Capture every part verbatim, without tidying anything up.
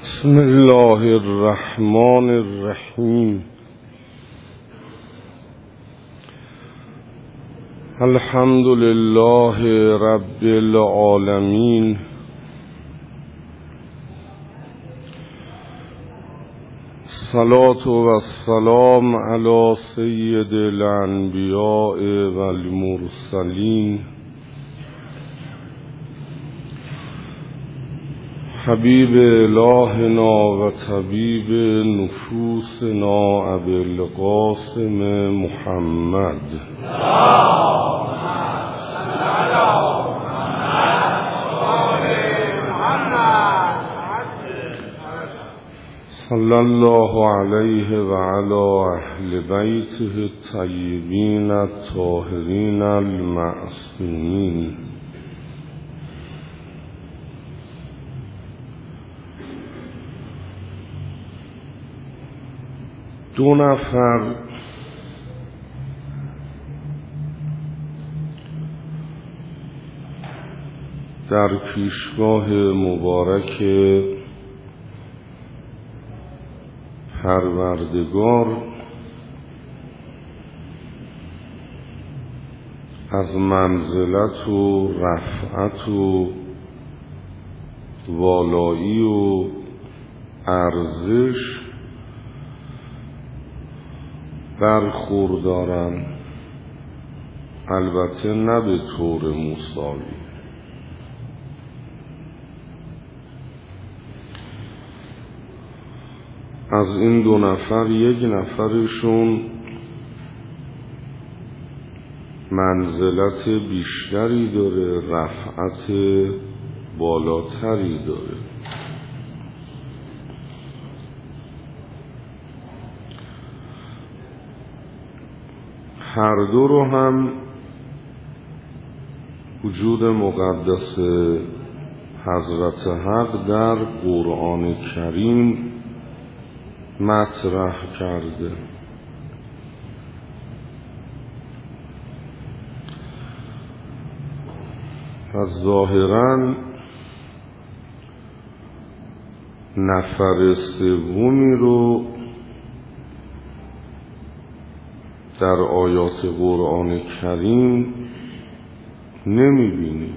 بسم الله الرحمن الرحیم. الحمد لله رب العالمین. الصلاة والسلام علی سید الانبیاء والمرسلین حبیب الهنا و طبیب نفوسنا ابی القاسم محمد صلی الله علیه و علی اهل بیته الطیبین الطاهرین المعصومین. دو نفر در پیشگاه مبارک پروردگار از منزلت و رفعت و والایی و ارزش برخوردارن، البته نه به طور مساوی. از این دو نفر یک نفرشون منزلت بیشتری داره، رفعت بالاتری داره. هر دو رو هم وجود مقدس حضرت حق در قرآن کریم مطرح کرده. و ظاهراً نفر سومی رو در آیات قرآن کریم نمی‌بینیم.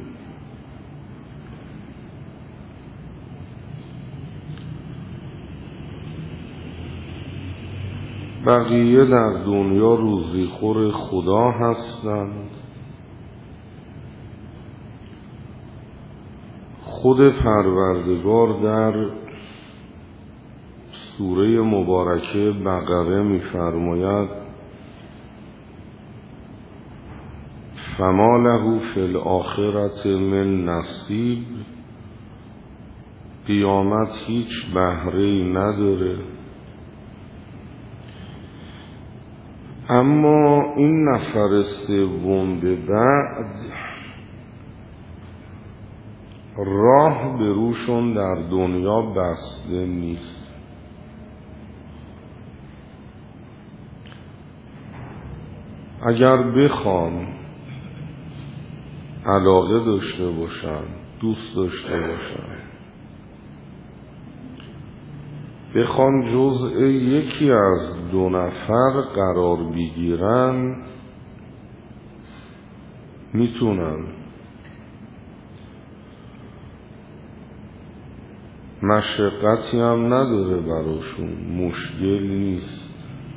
بقیه در دنیا روزیخور خدا هستند. خود پروردگار در سوره مبارکه بقره می‌فرماید فما له فی الآخرة من نصیب. قیامت هیچ بهره‌ای نداره. اما این نفر سوم به بعد راه به روشون در دنیا بسته نیست. اگر بخوان علاقه داشته باشن، دوست داشته باشن، بخوان جزء یکی از دو نفر قرار بگیرن، میتونن. مشقتی هم نداره براشون، مشکل نیست.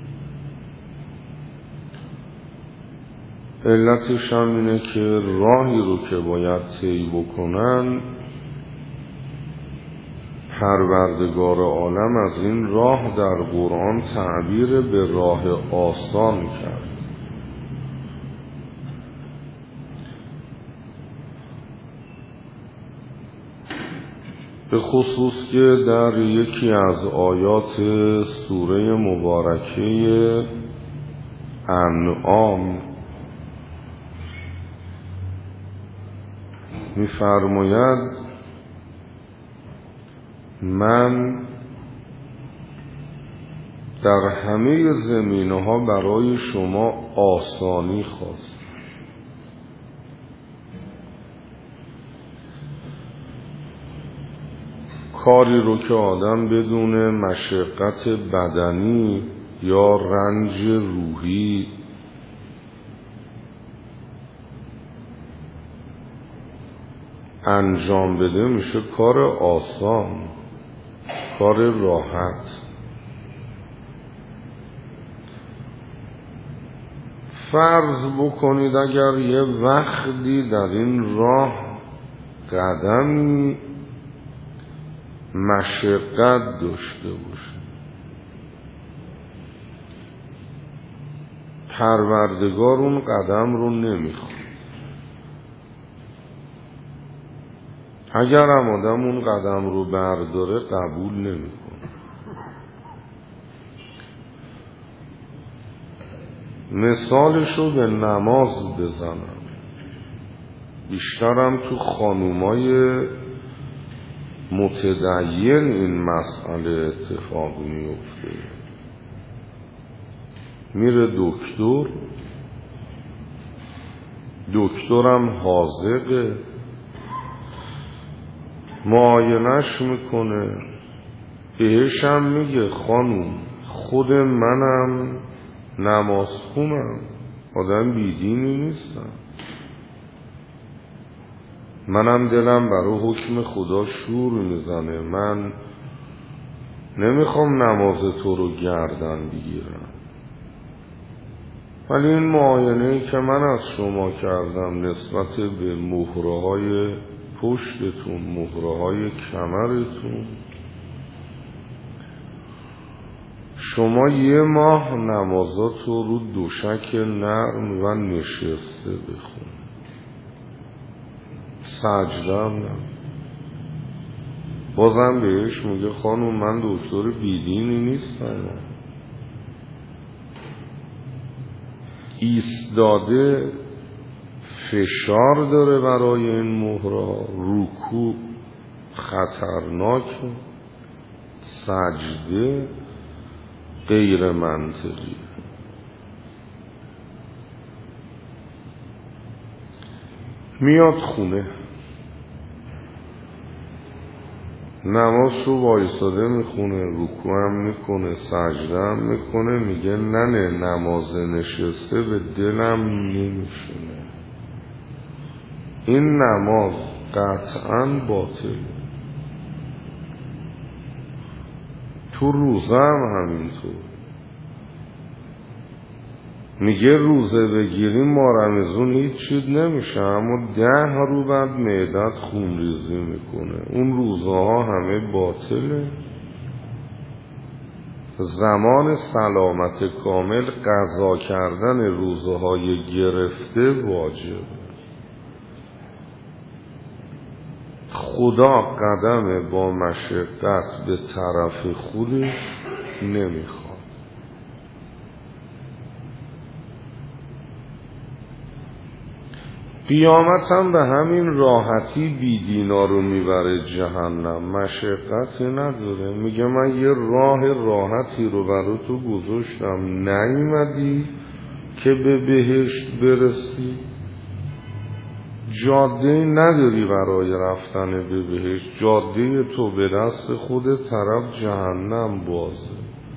علتش هم اینه که راهی رو که باید طی بکنن پروردگار عالم از این راه در قرآن تعبیر به راه آسان کرد. به خصوص که در یکی از آیات سوره مبارکه انعام می‌فرماید من در همه زمینه‌ها برای شما آسانی خواستم. کاری رو که آدم بدون مشقت بدنی یا رنج روحی انجام بده میشه کار آسان، کار راحت. فرض بکنید اگر یه وقتی در این راه قدمی مشقت داشته باشه، پروردگار اون قدم رو نمیخواد. اگر هم آدم اون قدم رو برداره قبول نمیکنه. مثالش رو به نماز بزنم، بیشترم تو خانومای متدین این مسئله اتفاق میفته. میره دکتر، دکترم حاذقه، معاینش میکنه، بهشم میگه خانوم خود منم نماز خونم، آدم بیدینی نیستم، منم دلم برای حکم خدا شور میزنه، من نمیخوام نماز تو رو گردن بگیرم، ولی این معاینه‌ای که من از شما کردم نسبت به مهره‌های پشتتون، مهره‌های کمرتون، شما یه ماه نمازات رو رو دوشک نرم و نشسته بخون، سجده هم نه. بازم بهش میگه خانم من دکتر بیدینی نیستم، ایستاده فشار داره برای این مهرها، رکوع خطرناک، سجده غیر منطقی. میاد خونه نماز رو وایساده میخونه، رکوع هم میکنه، سجده هم میکنه، میگه نه نماز نشسته به دلم نمیشونه، این نماز قطعاً باطل. تو روزه هم همینطور، میگه روزه بگیریم ما رمضان هیچ چیز نمیشه، اما ده رو بعد معدت خون ریزی میکنه، اون روزه ها همه باطله. زمان سلامت کامل قضا کردن روزه های گرفته واجبه. خدا قدم با مشقت به طرف خودش نمیخواد. قیامت هم به همین راحتی بیدینا رو میبره جهنم، مشقتی نداره. میگه من یه راه راحتی رو برای تو گذاشتم، نیومدی که به بهشت برسی، جاده نداری برای رفتن به بهشت، جاده تو به دست خودت طرف جهنم بازه،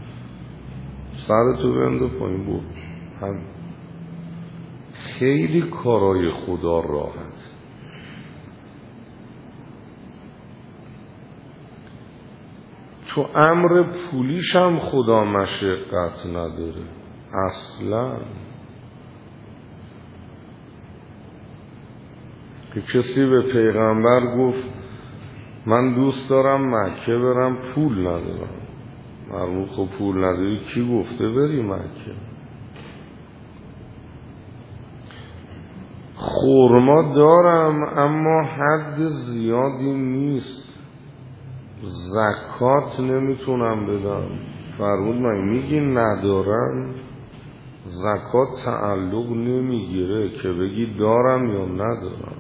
سرتو بند پایین بود. هم خیلی کارای خدا راحت. تو امر پولیش هم خدا مشقت نداره اصلا. که کسی به پیغمبر گفت من دوست دارم مکه برم پول ندارم، مرمون خب پول نداری کی گفته بری مکه؟ خورما دارم اما حد زیادی نیست، زکات نمیتونم بدم. فرمود من میگی ندارم، زکات تعلق نمیگیره که بگی دارم یا ندارم.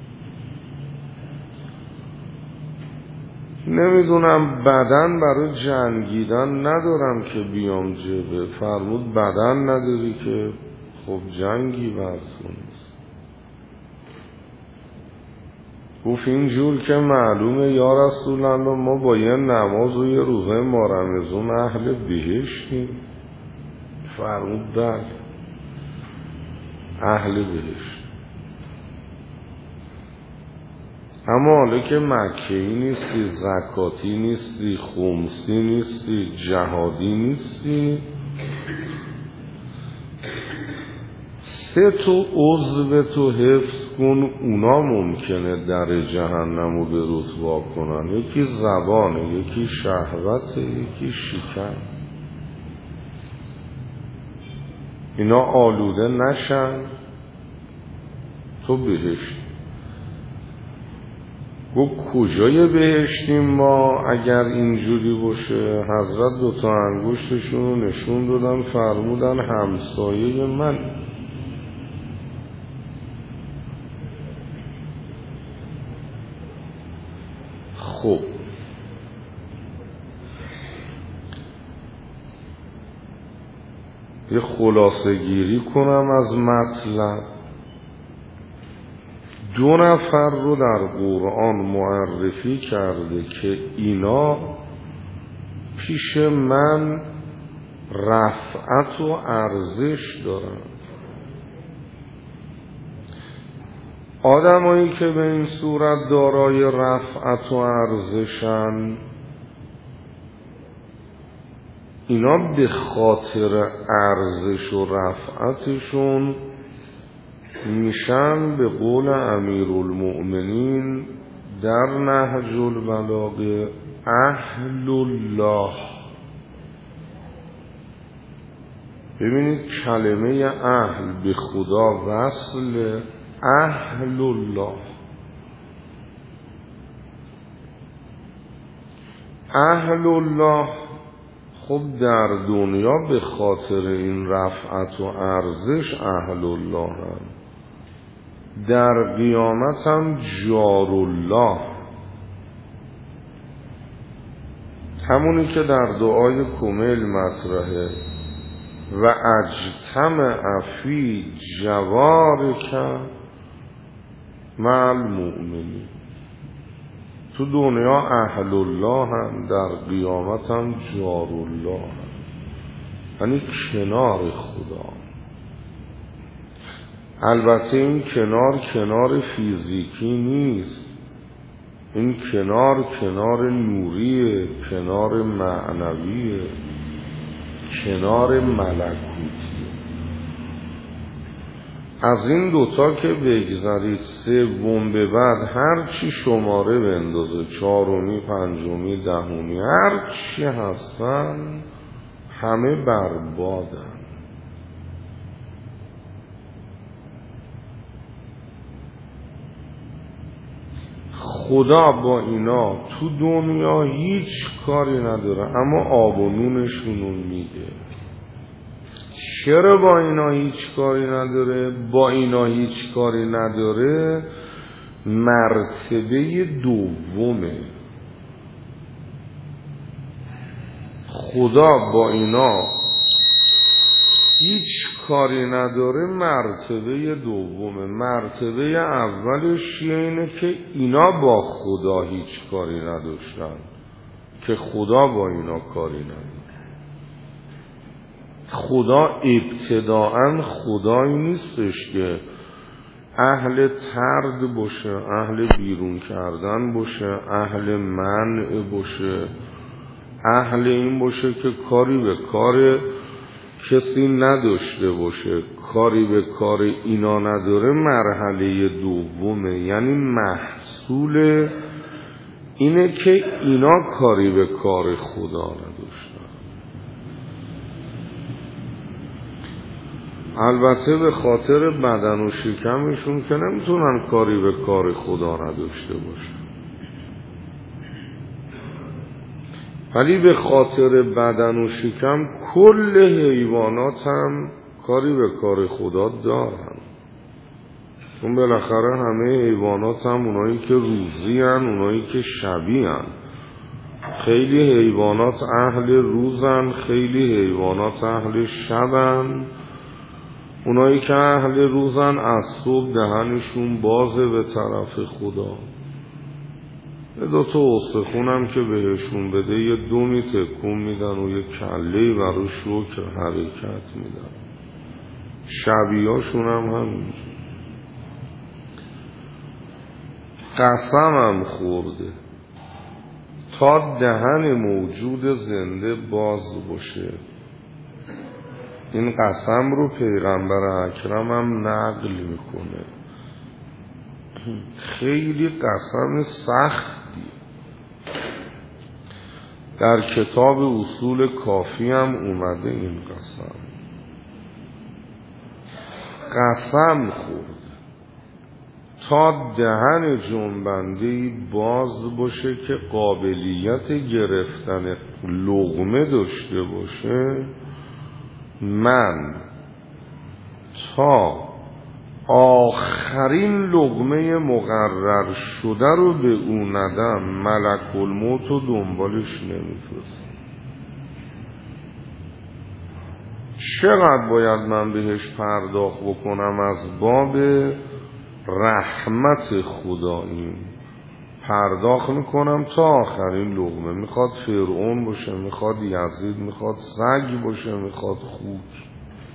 نمیدونم بدن برای جنگیدن ندارم که بیام جبه. فرمود بدن نداری که خب جنگی برتون نیست. گفت اینجور که معلومه یا رسول الله ما با یه نماز و یه روزه ما رمضان اهل بهشتیم. فرمود بله اهل بهشت. اما حالا که مکه‌ای نیستی، زکاتی نیستی، خمسی نیستی، جهادی نیستی، سه تو عضو تو حفظ کن، اونا ممکنه در جهنم رو به رسوا کنن. یکی زبانه، یکی شهوته، یکی شکم. اینا آلوده نشن تو بهشت. گفت کجای بهشتیم ما اگر اینجوری باشه؟ حضرت دوتا انگشتشون رو نشون دادن، فرمودن همسایه من. خب یه خلاصه گیری کنم از مطلب. دو نفر رو در قرآن معرفی کرده که اینا پیش من رفعت و ارزش دارن. آدمایی که به این صورت دارای رفعت و ارزشن، اینا به خاطر ارزش و رفعتشون میشن به قول امیرالمؤمنین در نهج البلاغه اهل الله. ببینید کلمه اهل به خدا وصل، اهل الله. اهل الله خب در دنیا به خاطر این رفعت و ارزش اهل الله هم، در قیامت هم جار الله، همونی که در دعای کمیل مطرحه و اجتمع فی جوارک مع المؤمنین. تو دنیا اهل الله هم، در قیامت هم جار الله هم، یعنی کنار خدا. البته این کنار کنار فیزیکی نیست، این کنار کنار نوریه، کنار معنویه، کنار ملکوتیه. از این دوتا که بگذارید سوم به بعد هر چی شماره بندازه، چهارمی، پنجمی، دهمی، هر چی هستن همه بربادن. خدا با اینا تو دنیا هیچ کاری نداره، اما آب و نونشونو میده. چرا با اینا هیچ کاری نداره؟ با اینا هیچ کاری نداره مرتبه دومه. خدا با اینا هیچ کاری نداره مرتبه دومه. مرتبه اولش اینه که اینا با خدا هیچ کاری نداشتن که خدا با اینا کاری نداره. خدا ابتداعاً خدایی نیستش که اهل طرد باشه، اهل بیرون کردن باشه، اهل منع باشه، اهل این باشه که کاری به کار کسی نداشته باشه، کاری به کار اینا نداره. مرحله دومه، یعنی محصول اینه که اینا کاری به کار خدا نداشتن. البته به خاطر بدن و شکمشون که نمیتونن کاری به کار خدا نداشته باشن، ولی به خاطر بدن و شکم کل حیوانات هم کاری به کار خدا دارن. چون بالاخره همه حیوانات هم اونایی که روزی هن، اونایی که شبی هن. خیلی حیوانات اهل روزن، خیلی حیوانات اهل شبن. اونایی که اهل روزن از صبح دهنشون بازه به طرف خدا، دو تا استخونم که بهشون بده یه دومی تکون میدن و یه کله‌ای برای شکر حرکت میدن. شبیهاشون هم همینجور. قسمم خورده تا دهن موجود زنده باز باشه. این قسم رو پیغمبر اکرمم نقل میکنه. خیلی قسم سختی. در کتاب اصول کافی هم اومده این قسم. قسم خورد تا دهن جنبنده‌ای باز باشه که قابلیت گرفتن لقمه داشته باشه، من تا آخرین لقمه مقرر شده رو به او ندم ملک الموت رو دنبالش نمیفرستم. چقدر باید من بهش پرداخت بکنم از باب رحمت خداییم؟ پرداخت میکنم تا آخرین لقمه. میخواد فرعون باشه، میخواد یزید، میخواد سگ باشه، میخواد خوک.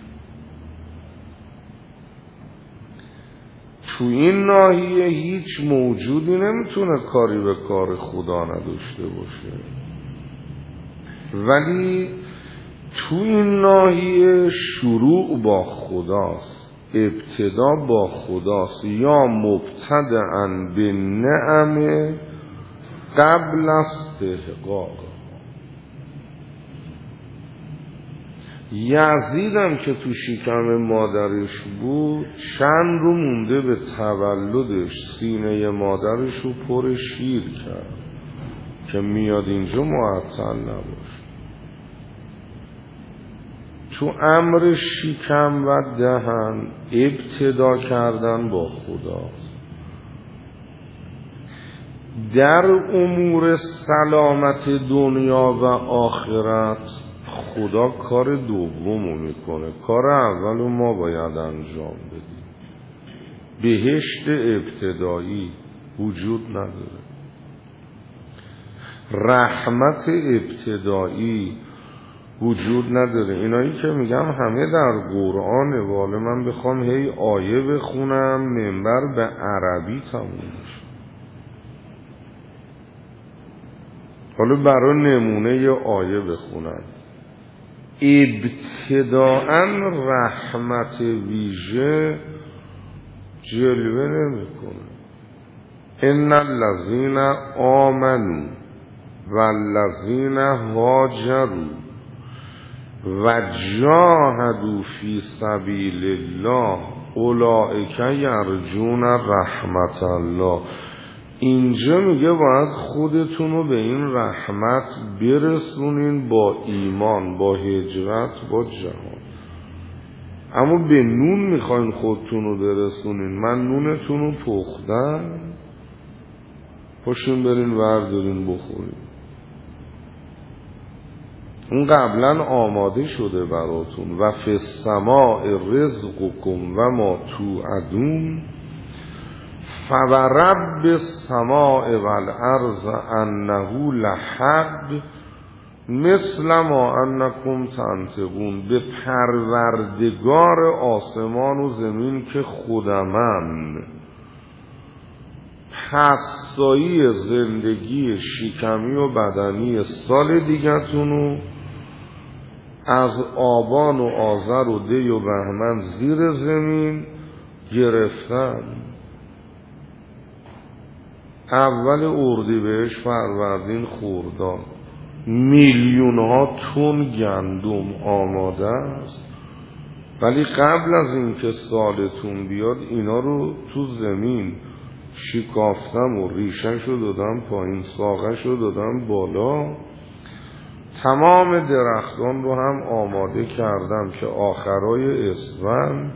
تو این ناحیه هیچ موجودی نمیتونه کاری به کار خدا نداشته باشه، ولی تو این ناحیه شروع با خداست، ابتدا با خداست. یا مبتدأ به نعمه قبل استحقاق. یزیدم که تو شکم مادرش بود چند رو مونده به تولدش سینه مادرش رو پر شیر کرد که میاد اینجا معطل نباشه. تو امر شکم و دهن ابتدا کردن با خداست. در امور سلامت دنیا و آخرت خدا کار دومو میکنه، کار اولو ما باید انجام بدیم. بهشت ابتدایی وجود نداره، رحمت ابتدایی وجود نداره. اینایی که میگم همه در قرآنه. والا من بخوام هی آیه بخونم منبر به عربی تموم میشه. حالا برای نمونه یه آیه بخونم. ابتداءً رحمت ویژه جلوه نمیکنه. ان الذین آمنوا والذین هاجروا و جاهدوا فی سبیل الله اولئک یرجون رحمت الله. اینجا میگه باید خودتون رو به این رحمت برسونین با ایمان، با هجرت، با جهاد. اما به نون میخواین خودتون رو برسونین. من نونتون رو پختم، پاشین برین وردارین بخورین. اون قبلا آماده شده براتون. و فی السماء رزقکم و ما توعدون فورب السماء والارض انه لحق مثل ما انکم تنطقون. به پروردگار آسمان و زمین که خودمم، پستایی زندگی شکمی و بدنی سال دیگتونو از آبان و آذر و دی و بهمن زیر زمین گرفتم. اول اردیبهشت، فروردین، خرداد میلیون ها تن گندم آماده است. ولی قبل از اینکه سالتون بیاد اینا رو تو زمین شکافتم و ریشه‌شو دادم پایین، ساقه‌شو دادم بالا. تمام درختان رو هم آماده کردم که آخرای اسفند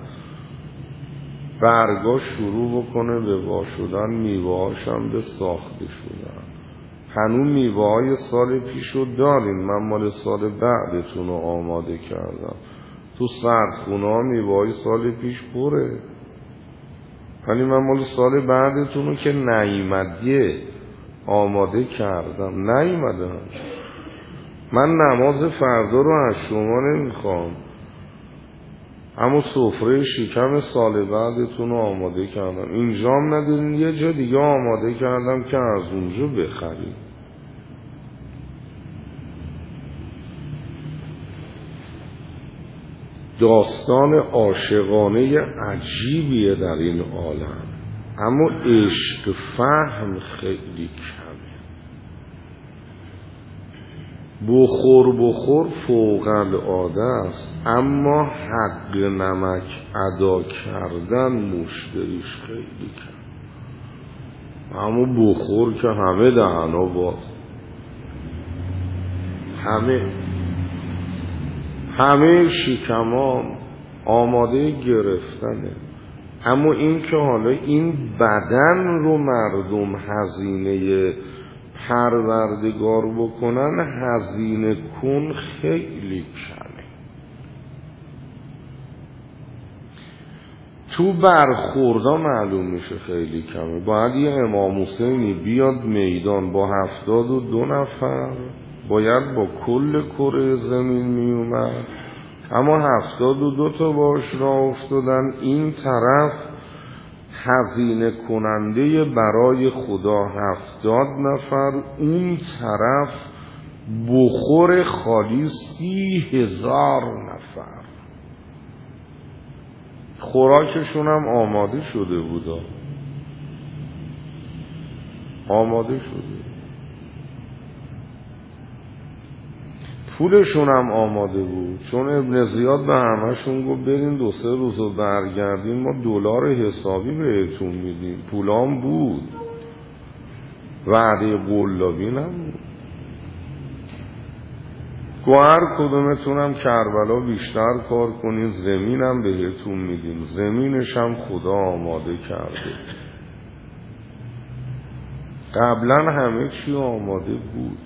برگاش شروع بکنه به وا شدن، میوه‌هاش هم به ساخته شدن. هنوز میوه‌های سال پیشو دارین، من مال سال بعدتون رو آماده کردم. تو سردخونه ها میوه‌های سال پیش پره، ولی من مال سال بعدتون رو که نیمدیه آماده کردم، نیومدم. من نماز فردا رو از شما نمیخوام، اما سفره شکم سال بعدتون رو آماده کردم. اینجام ندارین، یه جا دیگه آماده کردم که از اونجا بخرید. داستان عاشقانه عجیبیه در این عالم، اما عشق فهم خیلی کمه. بخور بخور فوق العاده است، اما حق نمک ادا کردن مشتریش خیلی کم. اما بخور که همه دهنا باز، همه همه شکمام آماده گرفتنه. اما این که حالا این بدن رو مردم هزینه پروردگار بکنن، هزینه کن خیلی کمه. تو برخوردا معلوم میشه خیلی کمه. باید یه امام حسینی بیاد میدان با هفتاد و دو نفر، باید با کل کره زمین میومد، اما هفتاد و دو تا باش را افتادن. این طرف هزینه کننده برای خدا هفتاد نفر، اون طرف بخور خالی سی هزار نفر. خوراکشون هم آماده شده بودا، آماده شده، پولشون هم آماده بود. چون ابن زیاد به همهشون گفت برین دو سه روز رو برگردین، ما دلار حسابی بهتون میدیم. پولام بود، وعده قلابی نبود. گوهر کدومتونم کربلا بیشتر کار کنین زمینم بهتون میدیم. زمینش هم خدا آماده کرده، قبلا همه چی آماده بود.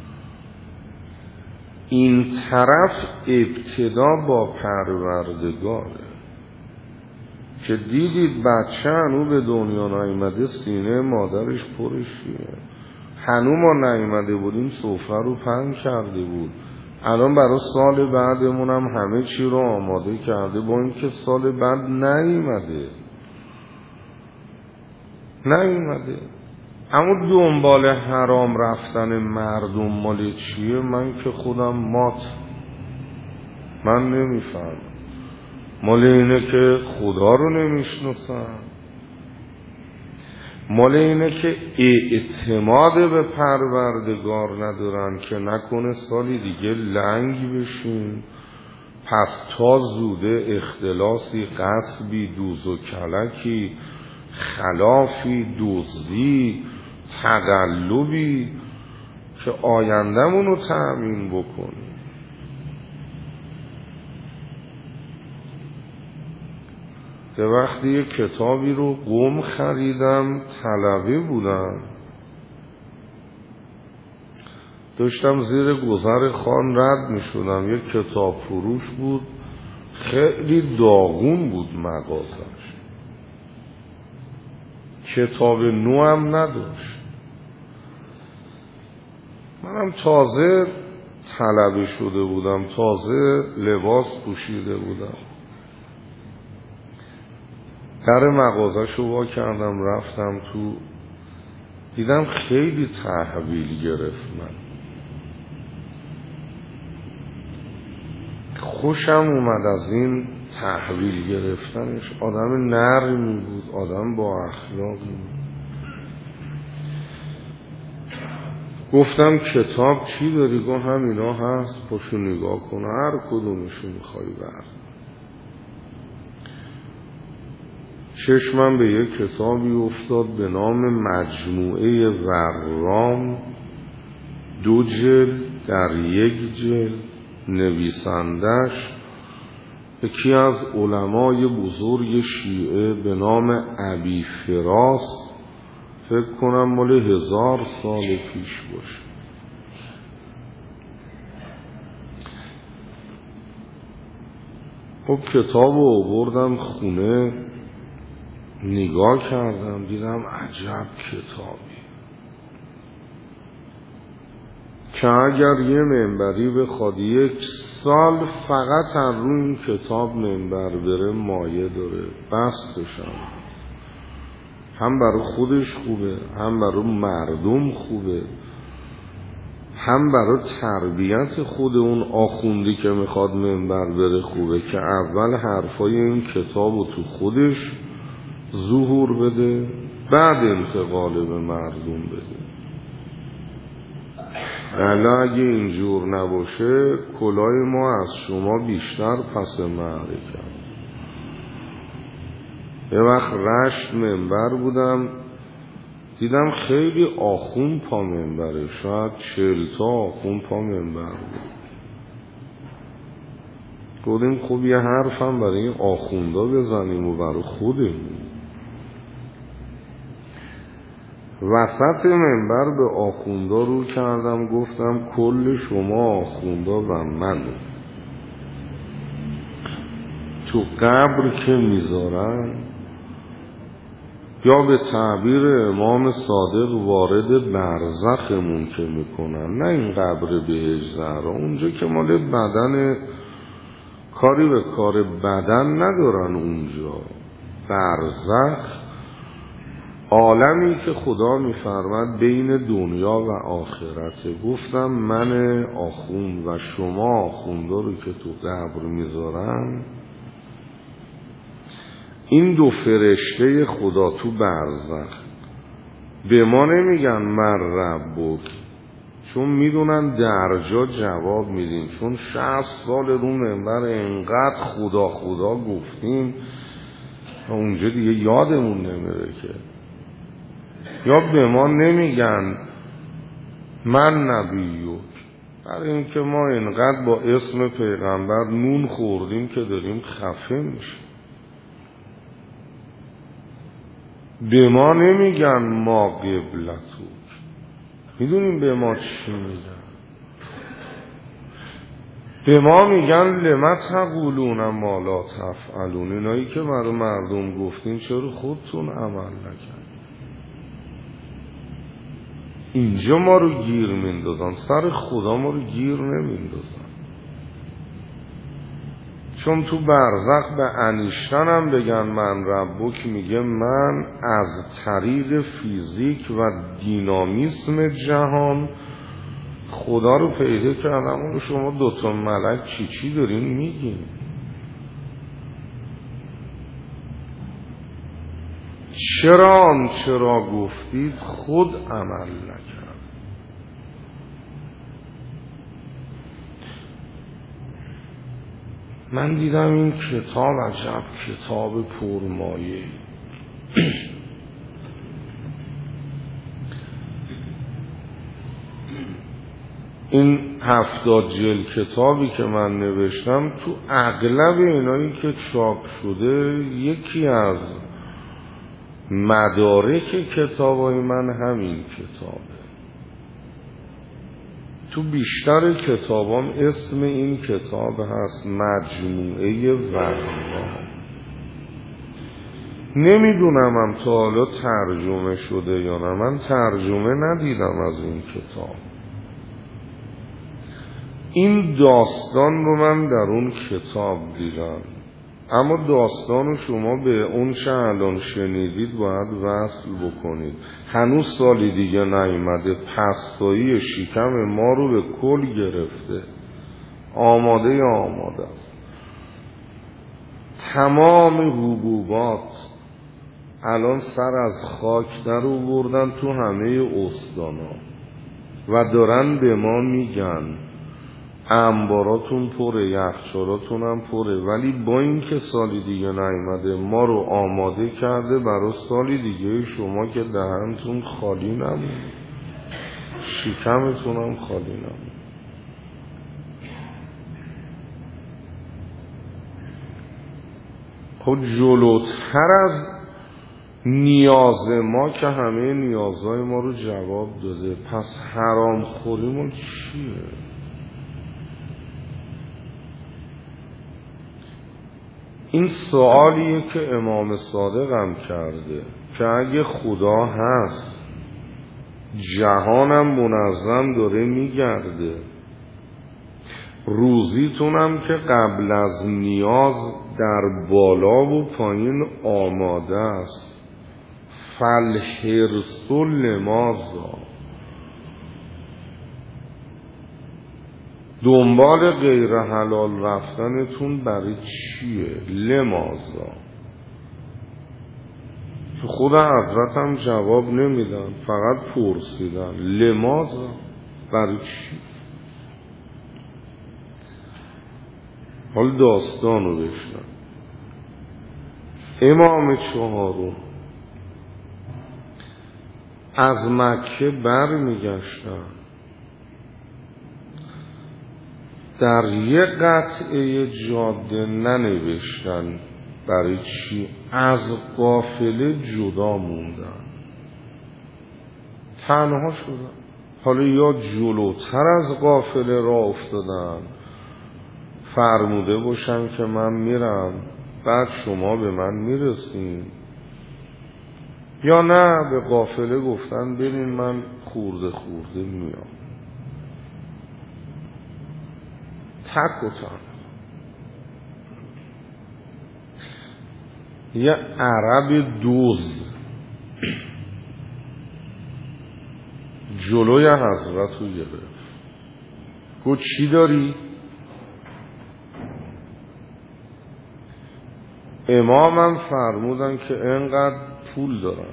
این طرف ابتدا با پروردگاره که دیدید بچه هنو به دنیا نیامده، سینه مادرش پرشیه. هنو ما نیامده بودیم سفره رو پهن کرده بود. الان برای سال بعدمون هم همه چی رو آماده کرده، با اینکه سال بعد نیامده نیامده اما دنبال حرام رفتن مردم مال چیه؟ من که خودم مات، من نمیفهم. مال اینه که خدا رو نمیشناسن، مال اینه که اعتماد به پروردگار ندارن که نکنه سالی دیگه لنگ بشین. پس تا زوده اختلاسی، قصبی، دوز و کلکی، خلافی، دزدی، تقلبی که آیندمون رو تأمین بکنیم. که وقتی یک کتابی رو قم خریدم، طلبه بودم، داشتم زیر گذر خان رد می شدم، یک کتاب فروش بود، خیلی داغون بود مغازش، کتاب نو هم نداشت. منم تازه طلبه شده بودم، تازه لباس پوشیده بودم. در مغازش رو وا کردم، رفتم تو، دیدم خیلی تحویل گرفت. من خوشم اومد از این تحویل گرفتنش. آدم نرمی بود، آدم با اخلاقی بود. گفتم کتاب چی داری؟ گفت همینا هست، پاشو نگاه کن، هر کدومشو میخوای بر. چشمم به یک کتابی افتاد به نام مجموعه ورام، دو جلد در یک جلد، نویسندش یکی از علمای بزرگ شیعه به نام ابی فراس، فکر کنم مال هزار سال پیش باشه. خب کتاب رو آوردم خونه، نگاه کردم، دیدم عجب کتابی، که اگر یه منبری بخواد یک سال فقط از روی این کتاب منبر بره مایه داره، بستشم هم برای خودش خوبه، هم برای مردم خوبه، هم برای تربیت خود اون آخوندی که میخواد منبر بره خوبه که اول حرفای این کتاب رو تو خودش ظهور بده، بعد انتقال به مردم بده. الا اگه اینجور نباشه کلاه ما از شما بیشتر پس معرکه. یه وقت رشت منبر بودم، دیدم خیلی آخون پا منبره، شاید چهل تا آخون پا منبر بود. گفتیم خب یه حرفم برای این آخوندا بزنیم و برای خودمون. وسط منبر به آخوندا رو کردم، گفتم کل شما آخوندا و من تو قبر که میذارن یا به تعبیر امام صادق وارد برزخمون که میکنن، نه این قبر بهشت زهرا، اونجا که مال بدن، کاری به کار بدن ندارن، اونجا برزخ عالمی که خدا میفرماد بین دنیا و آخرته. گفتم من آخوند و شما آخوندا رو که تو قبر میذارن، این دو فرشته خدا تو برزخ به ما نمیگن من ربک، چون میدونن درجا جواب میدیم، چون شصت سال رو منبر انقدر خدا خدا گفتیم اونجا دیگه یادمون نمیره که. یا به ما نمیگن من نبیوک، برای اینکه ما انقدر با اسم پیغمبر نون خوردیم که داریم خفه میشیم. به ما نمیگن ما قبلتوک، میدونیم به ما چی میگن؟ به ما میگن لما تقولون ما لا تفعلون، اینایی که برای مردم گفتین چرا خودتون عمل نکردین؟ اینجا ما رو گیر میندازن، سر خدا ما رو گیر نمیندازن. چون تو برزخ به انیشتن هم بگن من ربک، میگه من از طریق فیزیک و دینامیسم جهان خدا رو پیدا کردم. اون شما دوتا ملک چی چی دارین میگین؟ چرا آنچه را گفتید خود عمل نکرد؟ من دیدم این کتاب عجب کتاب پرمایه. این هفتاد جلد کتابی که من نوشتم، تو اغلب اینایی که چاپ شده یکی از مدارک کتابای من همین کتابه. تو بیشتر کتابام اسم این کتاب هست مجموعه وحی‌ها. نمیدونم هم تا حالا ترجمه شده یا نه، من ترجمه ندیدم از این کتاب. این داستان رو من در اون کتاب دیدم، اما داستان شما به اون چه الان شنیدید باید وصل بکنید. هنوز سالی دیگه نیومده، پستایی شکم ما رو به کل گرفته، آماده آماده است. تمام حبوبات الان سر از خاک در آوردن تو همه استانا و دارن به ما میگن انباراتون پره، یخچالاتون هم پره، ولی با این که سالی دیگه نیامده ما رو آماده کرده برای سالی دیگه شما که دهنتون خالی نمون، شکمتون هم خالی نمون. خود جلوتر از نیاز ما که همه نیازهای ما رو جواب داده، پس حرام خوریمون چیه؟ این سوالیه که امام صادق هم کرده که اگه خدا هست جهانم منظم داره میگرده، روزیتونم که قبل از نیاز در بالا و پایین آماده است. فالحرص لماذا، دنبال غیر حلال رفتنتون برای چیه؟ لماذا. تو خود حضرت هم جواب نمیدن، فقط پرسیدن لماذا، برای چی؟ حال داستانو بشنن. امام چهارم از مکه بر میگشتن، در یک قطعه جاده ننوشتن برای چی، از قافله جدا موندن، تنها شدن. حالا یا جلوتر از قافله راه افتادن، فرموده باشن که من میرم بعد شما به من میرسین، یا نه به قافله گفتن برین من خورده خورده میام. تک و تن. یه عرب دوز جلوی حضرت رو گرفت، گفت چی داری؟ امامم فرمودن که اینقدر پول دارم.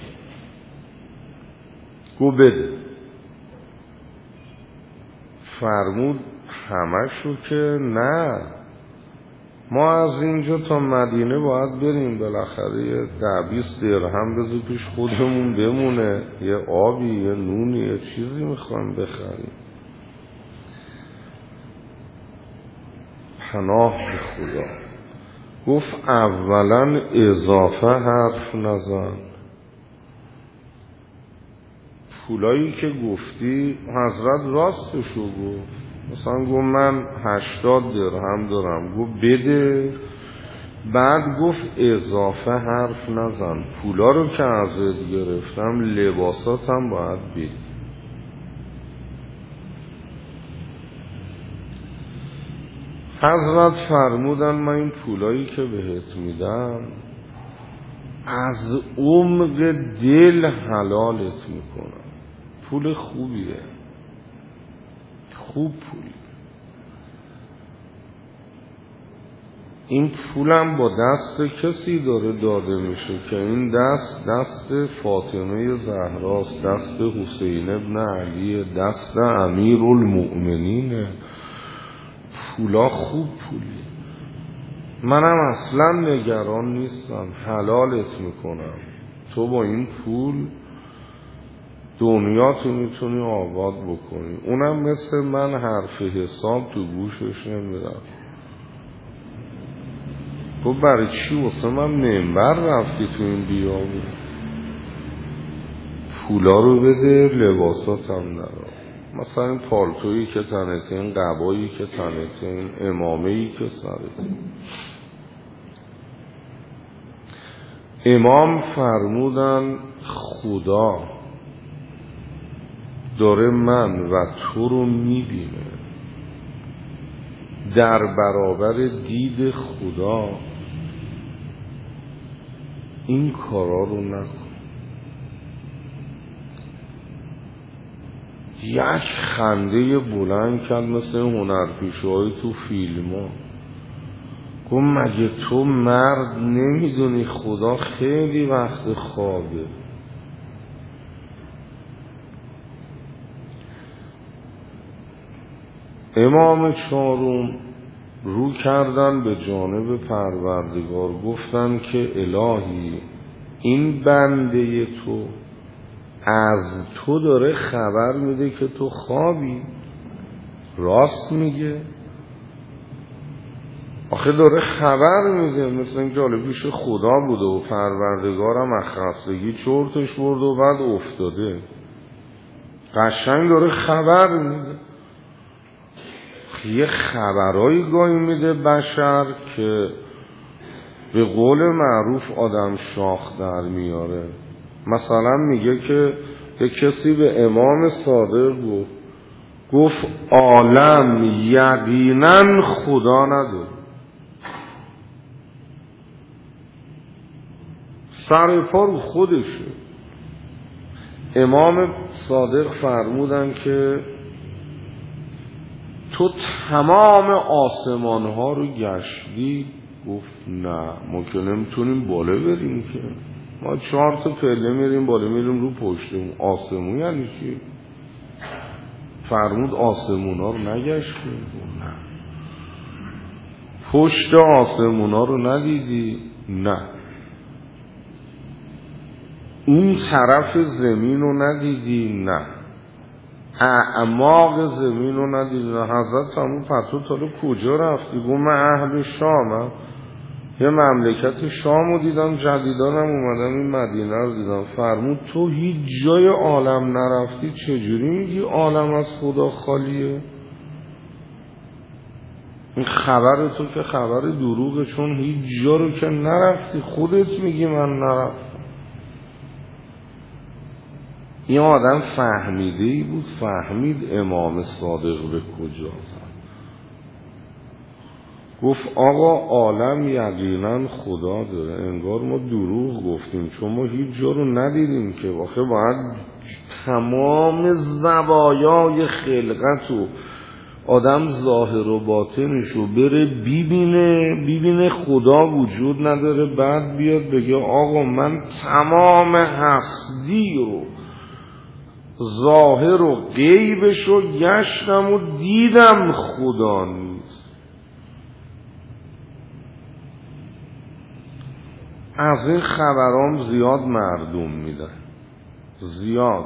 گفت بده. فرمود همشو که نه، ما از اینجا تا مدینه باید بریم، بالاخره یه ده بیست درهم بذار پیش خودمون بمونه، یه آبی یه نونی یه چیزی میخوایم بخریم. پناه به خدا. گفت اولا اضافه حرف نزن، پولایی که گفتی حضرت راستشو گفت، مثلا گفت من هشتاد درهم دارم، گفت بده. بعد گفت اضافه حرف نزن، پولا رو که ازت گرفتم لباساتم باید بدی. حضرت فرمودن من این پولایی که بهت میدم از عمق دل حلالت میکنم، پول خوبیه، خوب پولی. این پولم با دست کسی داره داده میشه که این دست دست فاطمه زهراست، دست حسین ابن علی، دست امیرالمؤمنینه. پولا خوب پولی. منم اصلا نگران نیستم، حلالت میکنم، تو با این پول دنیا تو میتونی آباد بکنی. اونم مثل من حرف حساب تو گوشش نمیرم. تو برای چی واسه من منبر رفتی تو این بیابون؟ پولا رو بده، لباساتم نرا، مثلا این پالتویی که تنته، این قبایی که تنته، این امامه‌ای که سرته. امام فرمودن خدا داره من و تو رو میبینه، در برابر دید خدا این کارا رو نکن. یک خنده بلند کرد مثل هنرپیشه های تو فیلم ها. گفت مگه تو مرد نمیدونی خدا خیلی وقت خوابه؟ امام چهارم رو کردن به جانب پروردگار، گفتن که الهی این بنده تو از تو داره خبر میده که تو خوابی، راست میگه؟ آخه داره خبر میده، مثل این که حالا پیش خدا بوده و پروردگارم از خستگی چرتش برده و بعد افتاده. قشنگ داره خبر میده. یه خبرایی گاهی میده بشر که به قول معروف آدم شاخ در میاره. مثلا میگه که یک کسی به امام صادق گفت گفت عالم یقینا خدا نداره. سر پا رو خودشه. امام صادق فرمودن که تو تمام آسمان ها رو گشتی؟ گفت نه، ما که نمیتونیم بالا بریم که، ما چهار تا پله میریم بالا، میریم رو پشتمون. آسمون یعنی چی؟ فرمود آسمون ها رو نگشتی؟ نه. پشت آسمون ها رو ندیدی؟ نه. اون طرف زمین رو ندیدی؟ نه. اعماق زمین رو ندیدی؟ نه. حضرت فرمود پس تو رو کجا رفتی؟ گفت من اهل شامم، یه مملکت شام رو دیدم، جدیدانم اومدم این مدینه رو دیدم. فرمود تو هیچ جای عالم نرفتی، چجوری میگی عالم از خدا خالیه؟ این خبر تو که خبر دروغه، چون هیچ جا رو که نرفتی، خودت میگی من نرفتم. این آدم فهمیده ای بود، فهمید امام صادق به کجا زد. گفت آقا عالم یقینا خدا داره. انگار ما دروغ گفتیم، چون ما هیچ جا رو ندیدیم که. واقعا باید تمام زوایای خلقت و آدم ظاهر و باطنش رو بره ببینه، ببینه خدا وجود نداره، بعد بیاد بگه آقا من تمام هستی رو، ظاهر و غیبش رو گشتم و دیدم خدا نیست. از این خبرام زیاد مردم میدن، زیاد.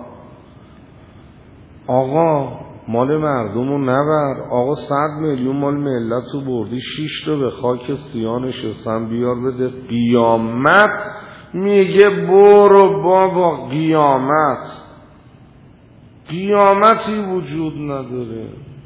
آقا مال مردم رو نبر، آقا صد میلیون مال ملت رو بردی، شیش تا به خاک سیاه نشستن، بیار بده. قیامت میگه برو بابا، قیامت قیامتی وجود نداره.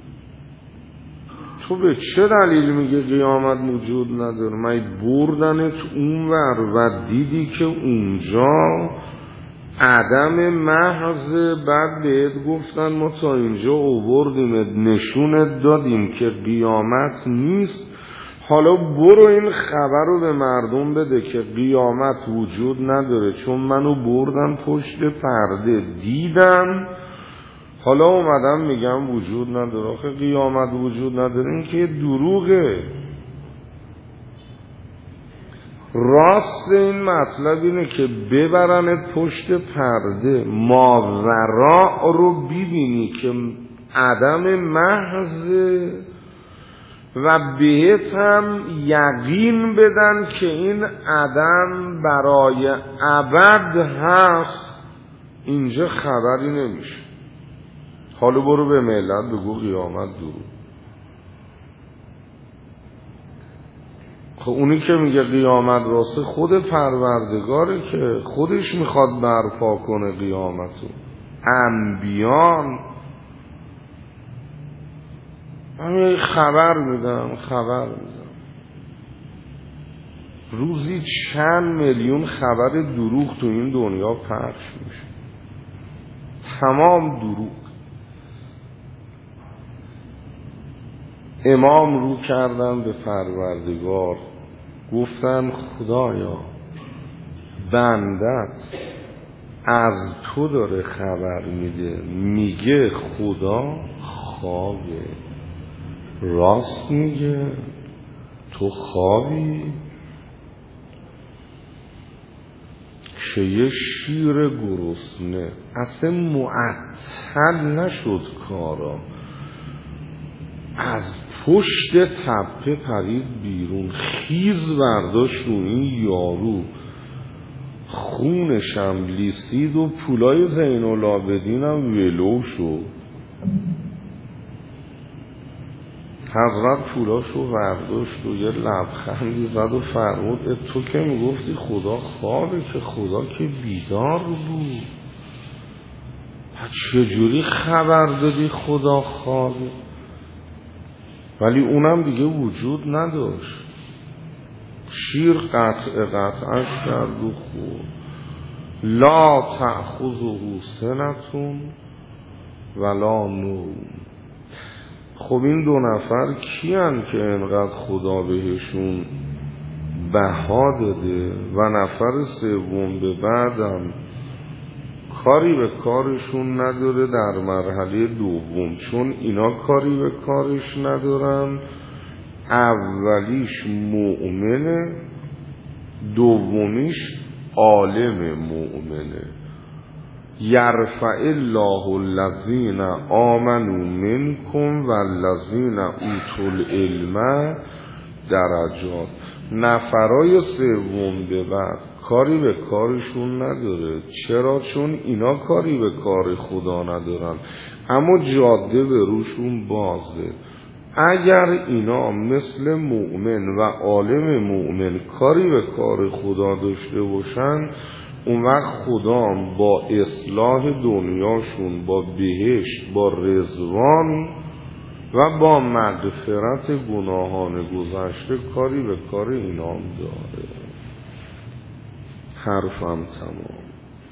تو به چه دلیل میگه قیامت وجود نداره؟ من بردنت اونور و دیدی که اونجا عدم محض، بعد بهت گفتن ما تا اینجا آوردیمت، نشونت دادیم که قیامت نیست، حالا برو این خبر رو به مردم بده که قیامت وجود نداره، چون منو بردن پشت پرده دیدم، حالا اومدم میگم وجود نداره. آخه قیامت وجود نداره این که دروغه. راست این مطلب اینه که ببرنت پشت پرده، ماوراء رو ببینی که عدم محضه، و بهت هم یقین بدن که این عدم برای ابد هست. اینجا خبری نمیشه. حالا برو به ملت بگو قیامت دروغ. خب اونی که میگه قیامت راسته خود پروردگاره که خودش میخواد برپا کنه قیامتو. انبیان من خبر میدم خبر میدم روزی چند میلیون خبر دروغ تو این دنیا پخش میشه، تمام دروغ. امام رو کردن به پروردگار، گفتن خدایا بندت از تو داره خبر میده، میگه خدا خوابه. راست میگه؟ تو خوابی؟ که یه شیر گرسنه اصلا معطل نشد کارا، از پشت تپه پرید بیرون، خیز برداشت رو این یارو، خونشم لیسید و پولای زین العابدینم ولو شد. حضرت پولاشو برداشت و یه لبخندی زد و فرمود تو که میگفتی خدا خوابه، که خدا که بیدار بود، پس چجوری خبر دادی خدا خوابه؟ ولی اونم دیگه وجود نداشت. شیر قطع قطعش کرد و خورد. لا تأخذه سنة ولا نوم. خب این دو نفر کیان که انقدر خدا بهشون بها داده و نفر سوم به بعدم کاری به کارشون نداره در مرحله دوم، چون اینا کاری به کارش ندارن. اولیش مؤمنه، دومیش عالم مؤمنه. یرفع الله الذین آمنوا منکم والذین اوتوا العلم درجات. نفرای سوم به بعد کاری به کارشون نداره. چرا؟ چون اینا کاری به کار خدا ندارن، اما جاده به روشون بازه. اگر اینا مثل مؤمن و عالم مؤمن کاری به کار خدا داشته باشن، اون وقت خدا با اصلاح دنیاشون، با بهشت، با رضوان و با مغفرت گناهان گذشته کاری به کار اینام داره. حرفم تمام.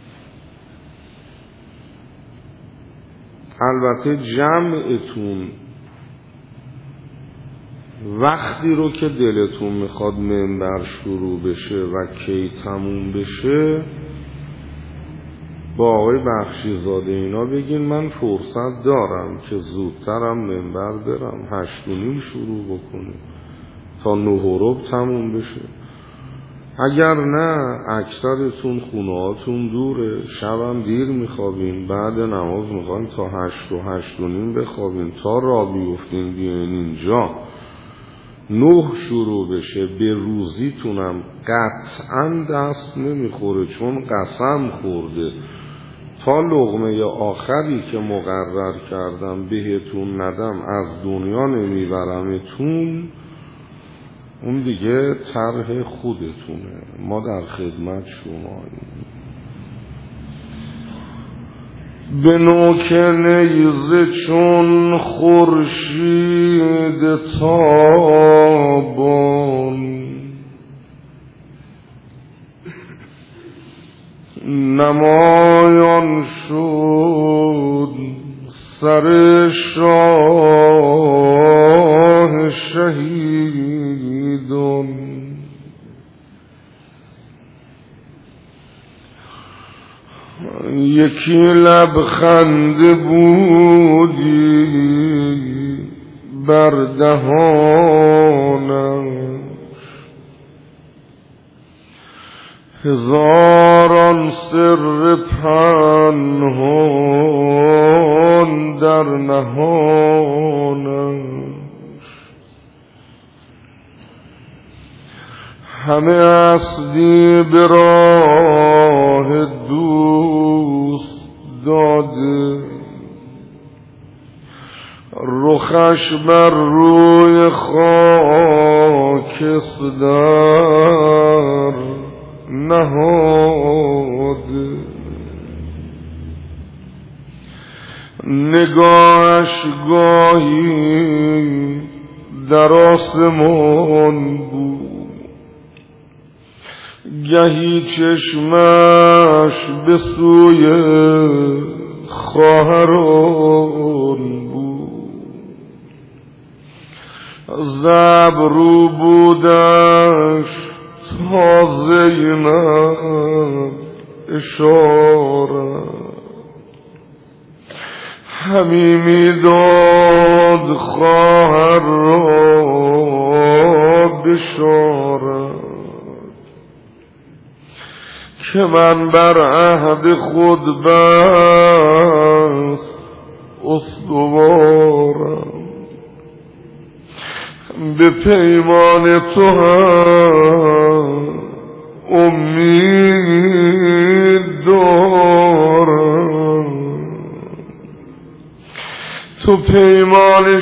البته جمعتون وقتی رو که دلتون میخواد منبر شروع بشه و کی تموم بشه با آقای بخشیزاده اینا بگین من فرصت دارم که زودترم منبر برم، هشت و نیم شروع بکنیم تا نه و ربع تموم بشه. اگر نه اکثرتون خونهاتون دوره، شبم دیر میخوابین، بعد نماز میخواین تا هشت و هشت و نیم بخوابین تا را بیفتین بیاین اینجا نه شروع بشه. به روزیتونم قطعا دست نمیخوره، چون قسم خورده تا لقمه آخری که مقرر کردم بهتون ندم از دنیا نمیبرمتون. اون دیگه طرح خودتونه، ما در خدمت شماییم. به نوک نیزه چون خورشید تابان، نمایان شد سر شاه شهیدان. یکی لبخند بودی بر دهانش، هزاران سر پنهان در نهانش. همه اسبی به راه دوست داده، رخش بر روی خاکستر نهاده. نگاهش گاهی در آسمان بود، گهی چشمش به سوی خواهران بود. زبرو بودش تا زینب اشاره، همی میداد خواهر را بشارت که من بر عهد خود بس استوارم. به پیمان تو هم امید دارم، تو پیمان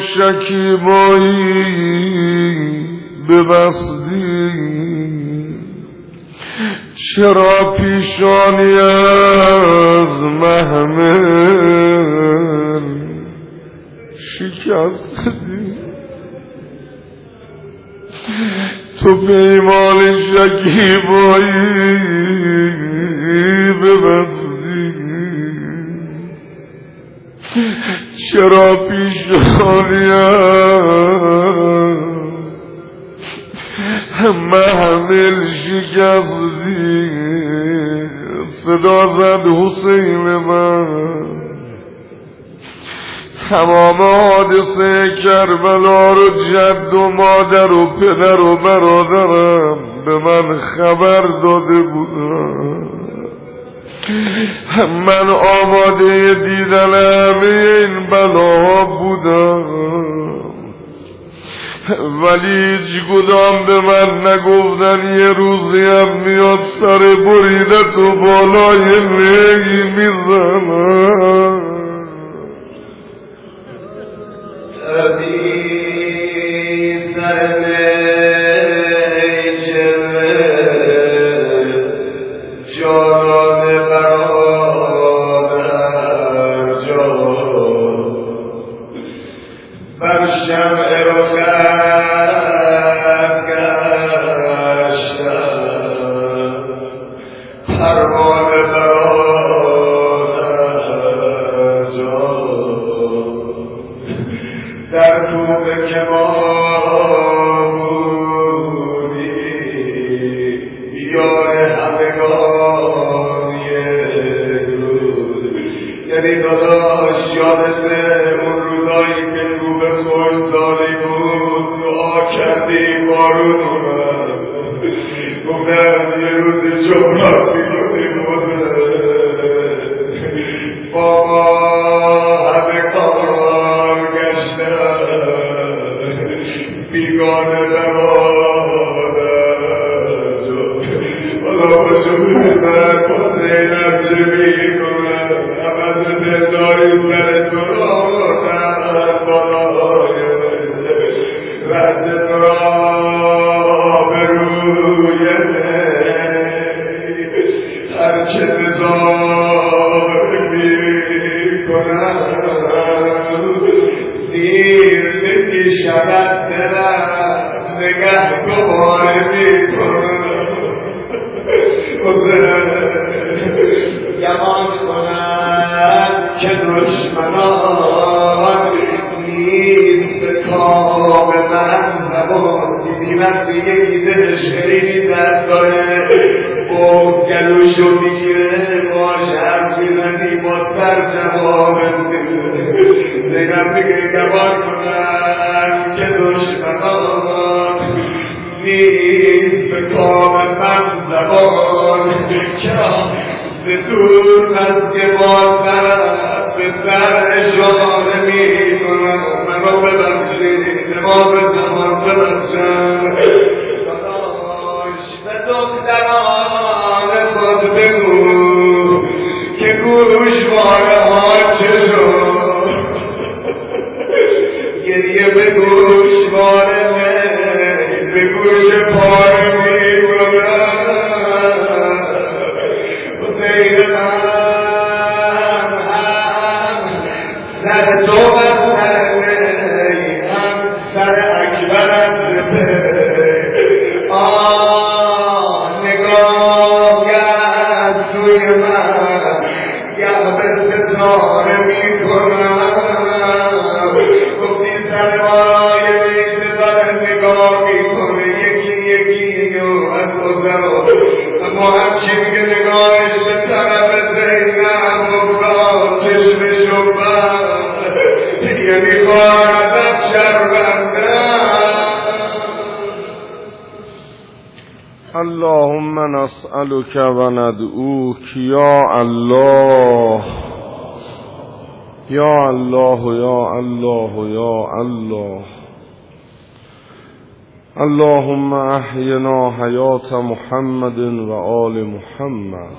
شکیبایی ببستی، چرا پیشانی از محمل شکستی؟ تو پیمان شکیبایی ببستی، چرا پیشانیم محمل شکستی صدا زد حسین من تمام حادثه کربلا رو جد و مادر و پدر و برادرم به من خبر داده بودن. من آماده دیدن همه این بلاها بودم، ولی هیچ کدام به من نگفتن یه روزی هم میاد سر بریدت و بالای نهی میزنن. اللهم نسألك وندعوك يا الله يا الله يا الله يا الله. اللهم احينا حياة محمد وآل محمد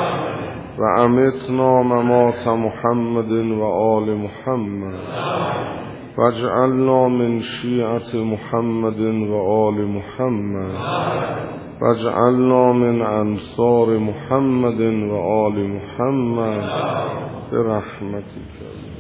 وأمتنا ممات محمد وآل محمد واجعلنا من شيعة محمد وآل محمد واجعلنا من أنصار محمد وآل محمد برحمتك.